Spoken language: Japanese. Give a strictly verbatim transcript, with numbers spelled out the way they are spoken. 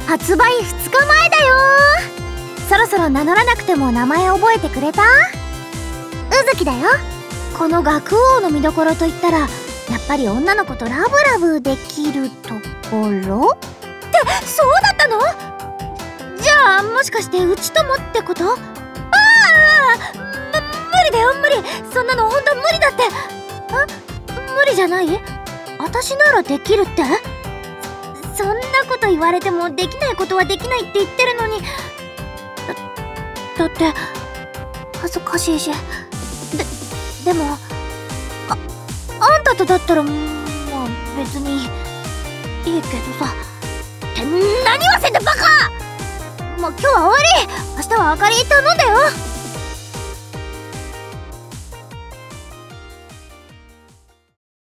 発売ふつかまえだよ。そろそろ名乗らなくても名前覚えてくれた？うずきだよ。この学王の見どころといったら、やっぱり女の子とラブラブできるところって、そうだったの？じゃあもしかしてうちともってこと？ああ、む無理だよ、無理。そんなのほんと無理だって。あ、無理じゃない？私ならできるって？そんなこと言われてもできないことはできないって言ってるのに。だ、だって恥ずかしいし。で、でもあ、あんたとだったらまあ別にいいけどさ。って何言わせんだバカ！もう今日は終わり。明日はあかり頼んだよ。